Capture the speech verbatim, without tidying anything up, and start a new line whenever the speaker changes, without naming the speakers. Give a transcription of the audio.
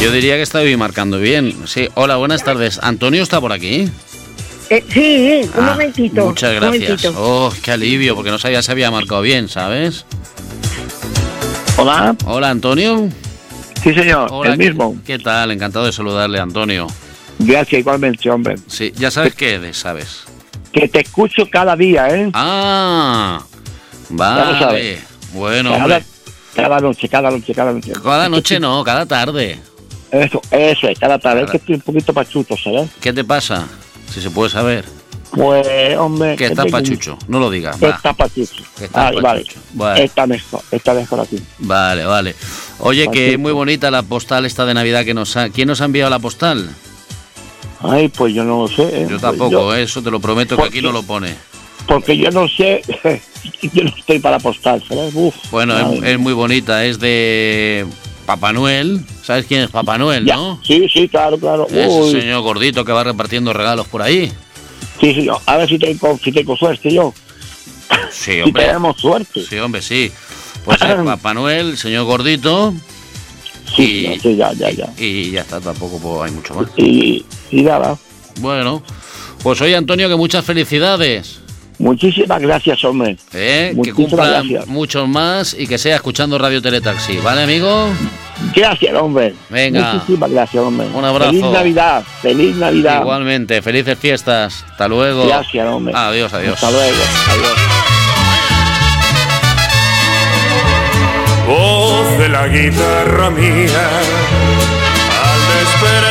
yo diría que está hoy marcando bien. Sí, hola, buenas tardes. ¿Antonio está por aquí?
Eh, sí, un
ah,
momentito.
Muchas gracias.
Momentito.
Oh, qué alivio, porque no sabía si había marcado bien, ¿sabes?
Hola.
Hola, Antonio.
Sí, señor,
Hola,
el mismo.
¿qué, ¿Qué tal? Encantado de saludarle, Antonio.
Gracias, igualmente, hombre.
Sí, ya sabes qué eres, ¿sabes?
Que te escucho cada día, ¿eh?
Ah, vale. Bueno,
cada,
hombre.
cada noche, cada noche, cada noche.
Cada noche no, cada tarde.
Eso, eso es, cada tarde.
Cada...
Es que estoy un poquito pachucho, ¿sabes?
¿Qué te pasa? Si se puede saber.
Pues, hombre...
Que estás pachucho, no lo digas. Va.
Está pachucho.
Que estás
ah,
pachucho.
Vale.
Vale.
Está mejor, está mejor aquí.
Vale, vale. Oye, pachucho. Que es muy bonita la postal esta de Navidad que nos ha... ¿Quién nos ha enviado la postal?
Ay, pues yo no lo sé.
Yo tampoco,
yo,
eso te lo prometo que aquí no lo pone.
Porque yo no sé, yo no estoy para postal, ¿sabes? Uf,
bueno, es, es muy bonita, es de Papá Noel. ¿Sabes quién es Papá Noel,
ya,
no?
Sí, sí, claro, claro.
Ese señor gordito que va repartiendo regalos por ahí.
Sí, sí, yo. A ver si tengo, si tengo suerte yo.
Sí, hombre.
Si tenemos suerte.
Sí, hombre, sí. Pues es Papá Noel, señor gordito.
Sí,
y,
sí, ya, ya, ya.
Y, y ya está, tampoco pues, hay mucho más.
Y, y nada.
Bueno, pues oye, Antonio, que muchas felicidades.
Muchísimas gracias, hombre.
¿Eh?
Muchísimas
que cumplan
gracias.
muchos más y que sea escuchando Radio Teletaxi, ¿vale, amigo?
Gracias, hombre.
Venga.
Muchísimas gracias, hombre.
Un abrazo.
Feliz Navidad. Feliz Navidad.
Igualmente, felices fiestas. Hasta luego.
Gracias, hombre.
Adiós, adiós.
Hasta luego. Adiós.
Voz de la guitarra mía, al despertar